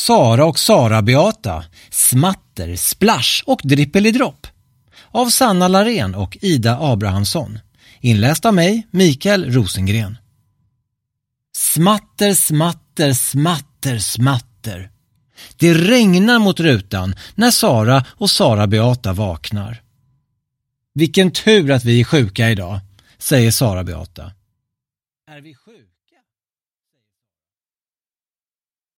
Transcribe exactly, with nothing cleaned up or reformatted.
Sara och Sara Beata, Smatter, Splash och Drippelidropp av Sanna Larén och Ida Abrahamsson. Inläst av mig, Mikael Rosengren. Smatter, smatter, smatter, smatter. Det regnar mot rutan när Sara och Sara Beata vaknar. Vilken tur att vi är sjuka idag, säger Sara Beata. Är vi sjuka?